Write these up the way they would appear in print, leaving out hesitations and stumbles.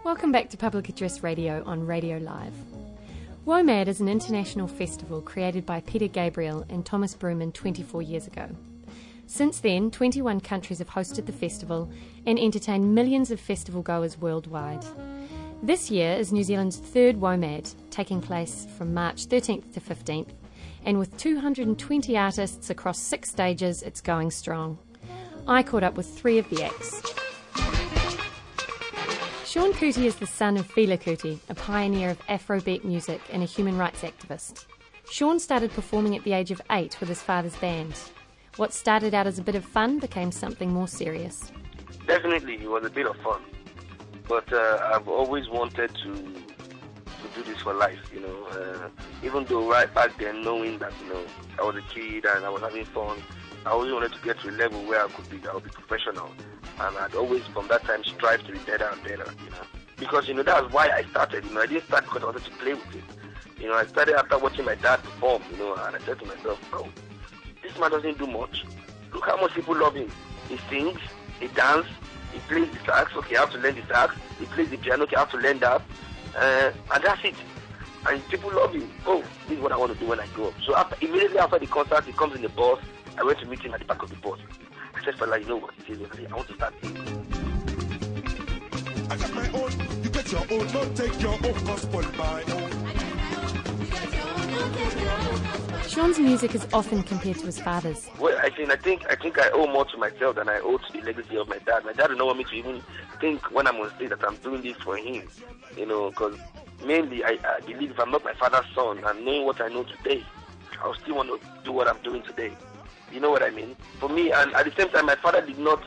Welcome back to Public Address Radio on Radio Live. WOMAD is an international festival created by Peter Gabriel and Thomas Bruman 24 years ago. Since then, 21 countries have hosted the festival and entertained millions of festival goers worldwide. This year is New Zealand's third WOMAD, taking place from March 13th to 15th, and with 220 artists across 6 stages, it's going strong. I caught up with 3 of the acts. Sean Kuti is the son of Fela Kuti, a pioneer of Afrobeat music and a human rights activist. Sean started performing at the age of 8 with his father's band. What started out as a bit of fun became something more serious. Definitely, it was a bit of fun. But I've always wanted to do this for life, even though right back then, knowing that, I was a kid and I was having fun, I always wanted to get to a level where I would be professional. And I'd always, from that time, strive to be better and better, Because, that's why I started, I didn't start because I wanted to play with it. I started after watching my dad perform, and I said to myself, oh, this man doesn't do much. Look how much people love him. He sings, he dances, he plays the sax, okay, I have to learn the sax. He plays the piano, okay, I have to learn that. And that's it. And people love him. Oh, this is what I want to do when I grow up. So immediately after the concert, he comes in the bus. I went to meet him at the back of the bus. I said, fella, you know what? He says, I want to start singing. I got my own, you get your own, don't take your own, gospel my own. Sean's music is often compared to his father's. Well, I think I owe more to myself than I owe to the legacy of my dad. My dad did not want me to even think when I'm on stage that I'm doing this for him, because mainly I believe if I'm not my father's son and knowing what I know today, I'll still want to do what I'm doing today. You know what I mean? For me, and at the same time, my father did not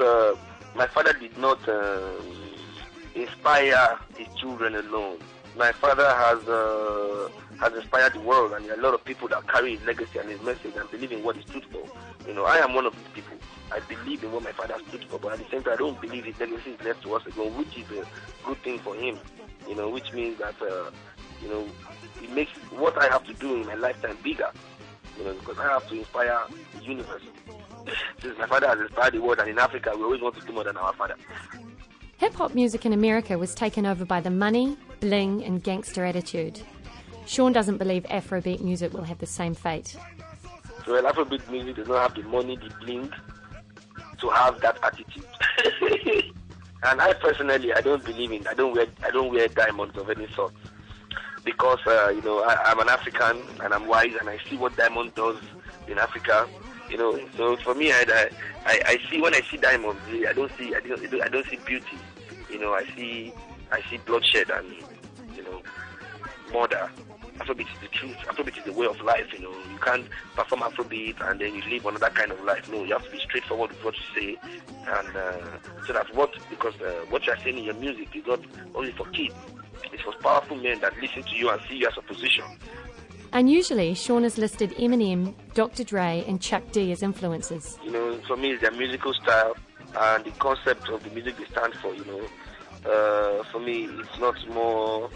inspire his children alone. My father has inspired the world, and there are a lot of people that carry his legacy and his message and believe in what he stood for. I am one of these people. I believe in what my father stood for, but at the same time, I don't believe his legacy is left to us alone, which is a good thing for him. Which means that it makes what I have to do in my lifetime bigger. Because I have to inspire the universe. Since my father has inspired the world, and in Africa, we always want to do more than our father. Hip-hop music in America was taken over by the money, bling and gangster attitude. Sean doesn't believe Afrobeat music will have the same fate. So Afrobeat music does not have the money, the bling, to have that attitude. And I personally, I don't believe in. I don't wear diamonds of any sort. Because I'm an African and I'm wise and I see what diamond does in Africa. So for me, I see, when I see diamonds, I don't see beauty. I see bloodshed and murder. Afrobeat is the truth. Afrobeat is the way of life. You can't perform Afrobeat and then you live another kind of life. No, you have to be straightforward with what you say, and so that's what you're saying in your music is not only for kids. It's for powerful men that listen to you and see you as a position. Unusually, Sean has listed Eminem, Dr. Dre and Chuck D as influences. For me, it's their musical style and the concept of the music they stand for, For me, it's not more,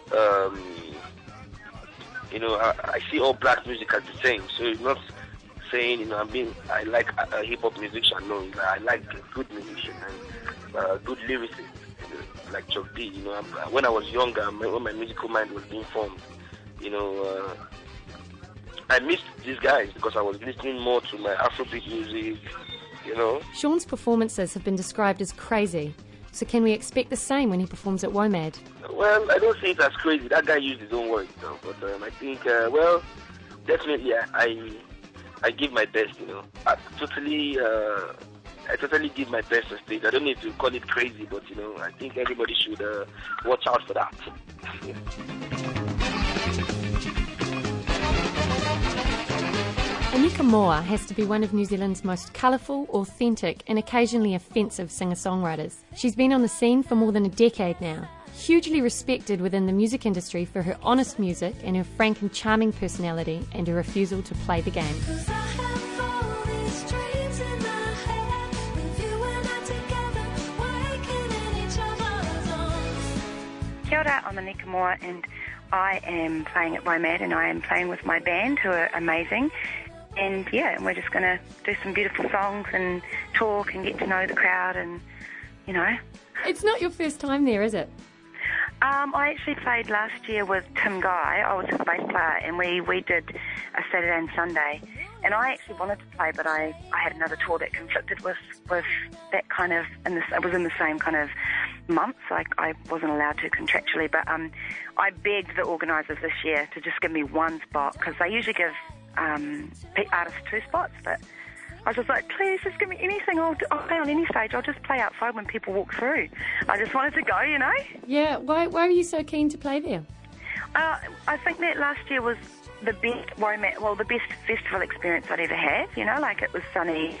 I see all black music as the same. So it's not saying, I like a hip-hop musician. No, I like a good musician and good lyricist. Like Chuck D, when I was younger, when my musical mind was being formed, I missed these guys because I was listening more to my Afrobeat music, Sean's performances have been described as crazy, so can we expect the same when he performs at WOMAD? Well, I don't see it as crazy. That guy used his own words, but I think, definitely I give my best, I totally give my best on stage. I don't need to call it crazy, but I think everybody should watch out for that. Anika Moa has to be one of New Zealand's most colourful, authentic and occasionally offensive singer-songwriters. She's been on the scene for more than a decade now. Hugely respected within the music industry for her honest music and her frank and charming personality and her refusal to play the game. Kia ora, I'm Anika Moa and I am playing at WOMAD and I am playing with my band who are amazing. And we're just going to do some beautiful songs and talk and get to know the crowd and, It's not your first time there, is it? I actually played last year with Tim Guy. I was his bass player, and we did a Saturday and Sunday. And I actually wanted to play, but I had another tour that conflicted with that kind of, it was in the same kind of months. Like I wasn't allowed to contractually, but I begged the organisers this year to just give me one spot, because they usually give artists 2 spots, but I was just like, please, just give me anything. I'll play on any stage. I'll just play outside when people walk through. I just wanted to go, you know? Yeah, why were you so keen to play there? I think that last year was the best the best festival experience I'd ever had, you know? Like, it was sunny.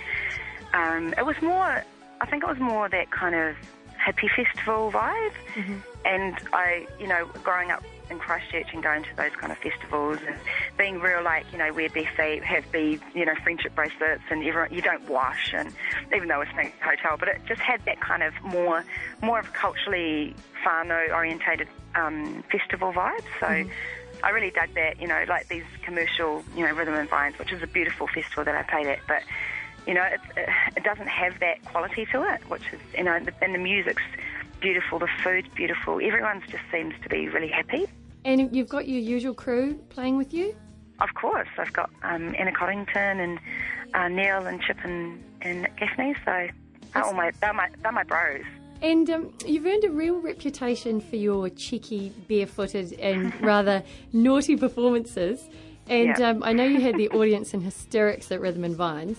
It was more that kind of hippie festival vibe. Mm-hmm. And I, you know, growing up in Christchurch and going to those kind of festivals and being real, like, you know, wear bare feet, have beads, you know, friendship bracelets, and everyone, you don't wash, and even though it's a hotel, but it just had that kind of more of culturally whānau orientated festival vibe. So I really dug that, you know, like these commercial, you know, Rhythm and Vines, which is a beautiful festival that I played at, but you know, it doesn't have that quality to it, which is, you know, and the music's beautiful, the food's beautiful, everyone just seems to be really happy. And you've got your usual crew playing with you? Of course, I've got Anna Coddington and Neil and Chip and Nick Gaffney, so they're my bros. And you've earned a real reputation for your cheeky, barefooted and rather naughty performances. And I know you had the audience in hysterics at Rhythm and Vines.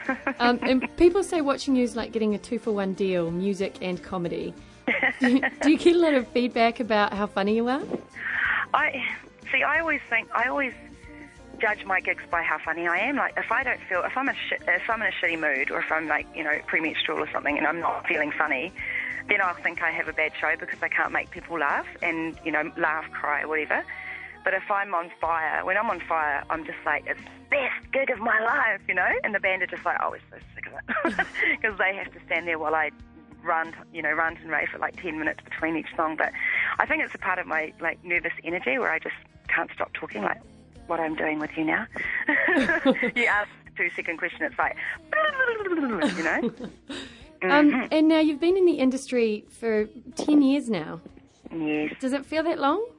And people say watching you is like getting a 2-for-1 deal, music and comedy. Do you get a lot of feedback about how funny you are? I always judge my gigs by how funny I am. Like, if I'm in a shitty mood, or if I'm like, you know, premenstrual or something, and I'm not feeling funny, then I'll think I have a bad show because I can't make people laugh and, you know, laugh, cry, whatever. But if I'm on fire, when I'm on fire, I'm just like, it's the best gig of my life, you know? And the band are just like, oh, we're so sick of it. Because they have to stand there while I rant and rave for like 10 minutes between each song. But I think it's a part of my, like, nervous energy where I just can't stop talking, like what I'm doing with you now. You ask a 2-second question, it's like, you know? And now you've been in the industry for 10 years now. Yes. Does it feel that long?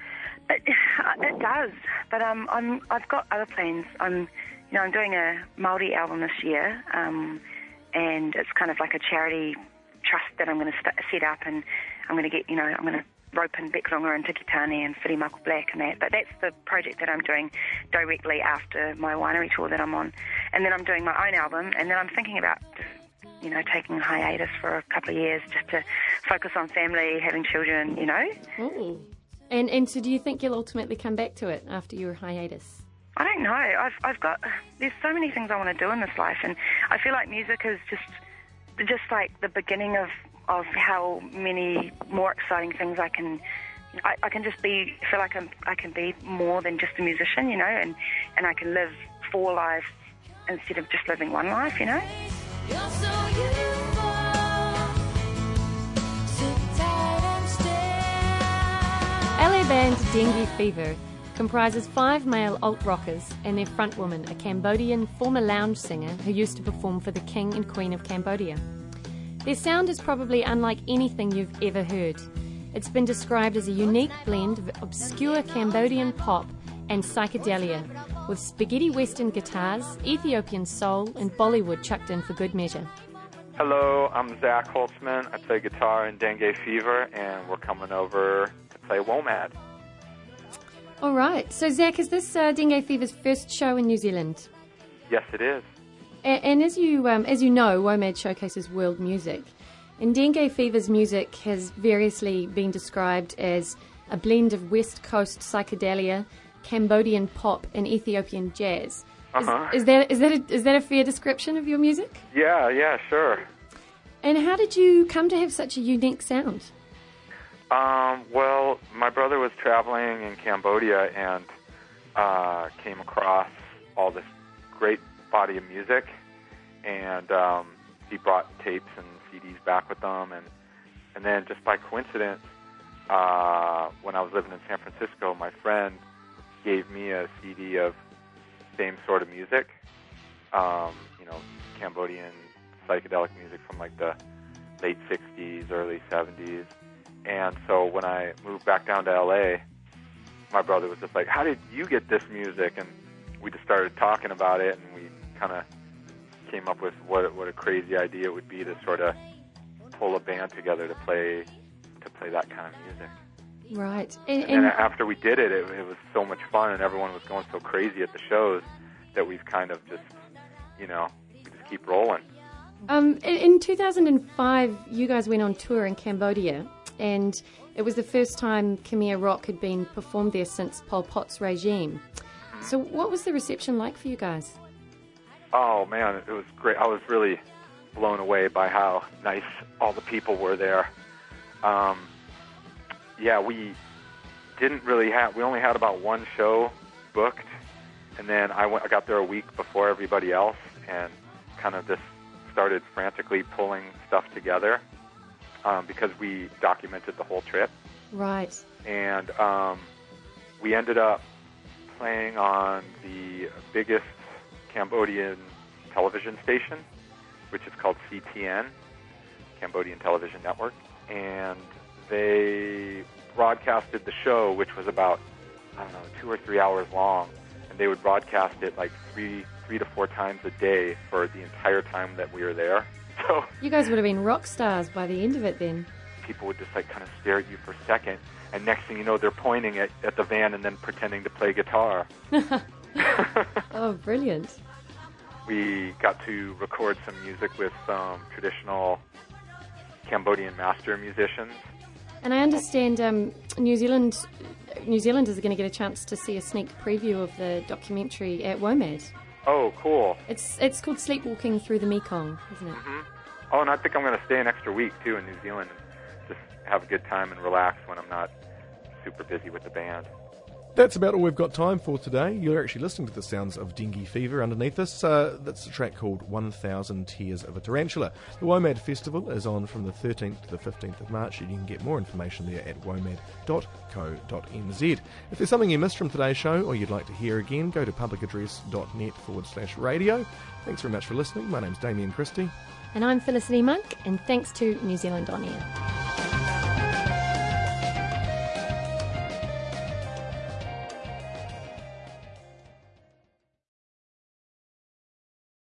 It does, but I've got other plans. I'm doing a Māori album this year, and it's kind of like a charity trust that I'm going to set up, and I'm going to get, I'm going to rope in Beck Runga and Tiki Tāne and Whiri Mako Black and that. But that's the project that I'm doing directly after my winery tour that I'm on, and then I'm doing my own album, and then I'm thinking about just, taking a hiatus for a couple of years just to focus on family, having children, Ooh. And so do you think you'll ultimately come back to it after your hiatus? I don't know. There's so many things I want to do in this life, and I feel like music is just like the beginning of how many more exciting things I can just be. I feel like I can be more than just a musician, and I can live 4 lives instead of just living 1 life, LA band Dengue Fever comprises 5 male alt-rockers and their frontwoman, a Cambodian former lounge singer who used to perform for the King and Queen of Cambodia. Their sound is probably unlike anything you've ever heard. It's been described as a unique blend of obscure Cambodian pop and psychedelia, with spaghetti western guitars, Ethiopian soul and Bollywood chucked in for good measure. Hello, I'm Zach Holtzman. I play guitar in Dengue Fever, and we're coming over to play WOMAD. All right. So, Zach, is this Dengue Fever's first show in New Zealand? Yes, it is. And as you know, WOMAD showcases world music. And Dengue Fever's music has variously been described as a blend of West Coast psychedelia, Cambodian pop, and Ethiopian jazz. Uh-huh. Is that a fair description of your music? Yeah, sure. And how did you come to have such a unique sound? Well, my brother was traveling in Cambodia and came across all this great body of music, and he brought tapes and CDs back with them, and then just by coincidence, when I was living in San Francisco, my friend gave me a CD of same sort of music, Cambodian psychedelic music from like the late 60s, early 70s, And so when I moved back down to L.A., my brother was just like, how did you get this music? And we just started talking about it, and we kind of came up with what a crazy idea it would be to sort of pull a band together to play that kind of music. Right. And then after we did it, it was so much fun, and everyone was going so crazy at the shows that we've kind of just, we just keep rolling. In 2005, you guys went on tour in Cambodia, and it was the first time Khmer rock had been performed there since Pol Pot's regime. So what was the reception like for you guys? Oh, man, it was great. I was really blown away by how nice all the people were there. We didn't really we only had about one show booked, and then I got there a week before everybody else and kind of just started frantically pulling stuff together because we documented the whole trip. Right. And we ended up playing on the biggest Cambodian television station, which is called CTN, Cambodian Television Network, and they broadcasted the show, which was about, 2 or 3 hours long, and they would broadcast it like three to four times a day for the entire time that we were there. So you guys would have been rock stars by the end of it then. People would just kind of stare at you for a second, and next thing you know, they're pointing at the van and then pretending to play guitar. Oh, brilliant. We got to record some music with some traditional Cambodian master musicians. And I understand New Zealanders are going to get a chance to see a sneak preview of the documentary at WOMAD. Oh, cool. It's called Sleepwalking Through the Mekong, isn't it? Mm-hmm. Oh, and I think I'm going to stay an extra week, too, in New Zealand and just have a good time and relax when I'm not super busy with the band. That's about all we've got time for today. You're actually listening to the sounds of Dengue Fever underneath us. That's a track called 1000 Tears of a Tarantula. The WOMAD Festival is on from the 13th to the 15th of March, and you can get more information there at womad.co.nz. If there's something you missed from today's show or you'd like to hear again, go to publicaddress.net/radio. Thanks very much for listening. My name's Damien Christie. And I'm Felicity Monk, and thanks to New Zealand On Air.